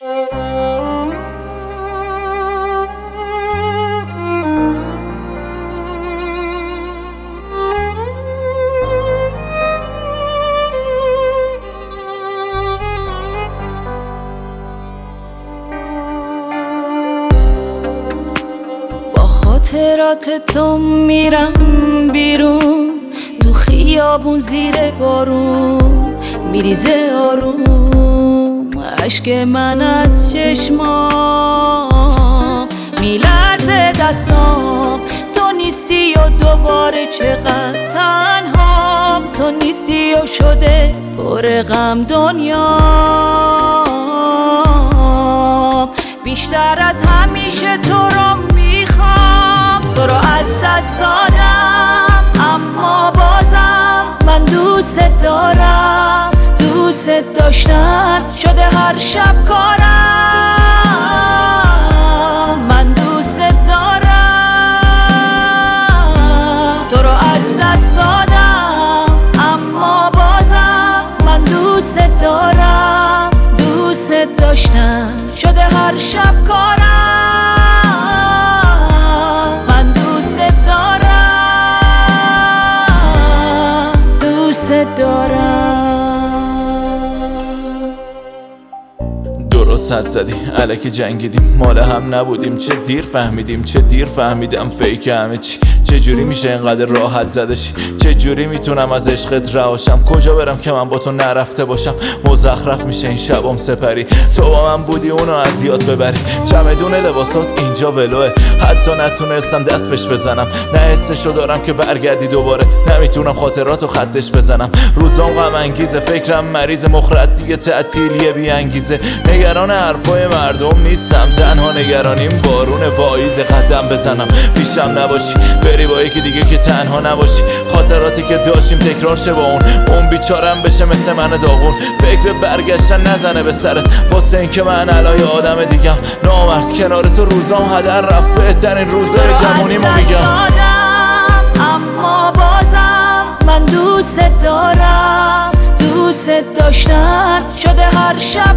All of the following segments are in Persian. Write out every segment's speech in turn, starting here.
خاطرات تو میرم بیرون، تو خیابون زیر بارون میریزه آروم اشک من از چشمام، میلرزه دستام. تو نیستی و دوباره چقدر تنهام، تو نیستی و شده پر غم دنیام. بیشتر از همیشه تو رو میخوام، تو رو از دست دادم اما بازم من دوست دارم. دوست داشتن شده هر شب کارم، من دوست دارم. تو رو از دست دادم اما بازم من دوست دارم. دوست داشتن شده هر شب کارم، من دوست دارم. دوست دارم. درست حد زدی الکی جنگیدیم، مال هم نبودیم. چه دیر فهمیدیم، چه دیر فهمیدم فیک همه چی. چجوری میشه اینقدر راحت زدشی؟ چجوری میتونم از عشقت رهاشم؟ کجا برم که من با تو نرفته باشم؟ مزخرف میشه این شبام سپری، تو با من بودی اونو از یاد ببری. چمدون لباسات اینجا ولوه، حتی نتونستم دست بهش بزنم. نه حسشو دارم که برگردی دوباره، نمیتونم خاطراتو خطش بزنم. روزام غم انگیزه، فکرم مریض، مخرد دیگه تعطیلیه بی انگیزه. نگران حرفای مردم نیستم، تنها نگرانیم بارون پاییز. قدم بزنم پیشم نباشی، بری با یکی دیگه که تنها نباشی. خاطراتی که داشتیم تکرار شه با اون بیچارم بشه مثل من داغون. فکر برگشتن نزنه به سرت، واسه این که من علای آدم دیگم. نامرد کنار تو روزام هدر رفت، بهترین روزای جوونیمو میگم. اما بازم من دوست دارم. دوست داشتن شده هر شب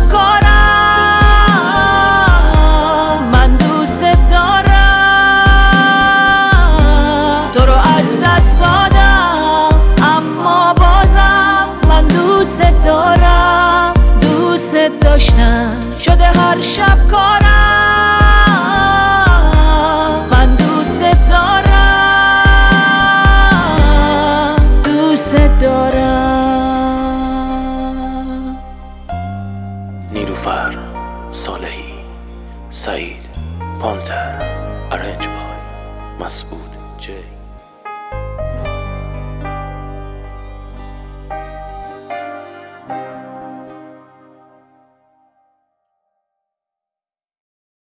کارم، من دوست دارم. تو رو از دست دادم اما بازم من دوست دارم. دوست داشتن شده هر شب کارم، من دوست دارم. دوست دارم. نیلوفر صالحی، سعید پانتر، ارنج بای مسعود جی.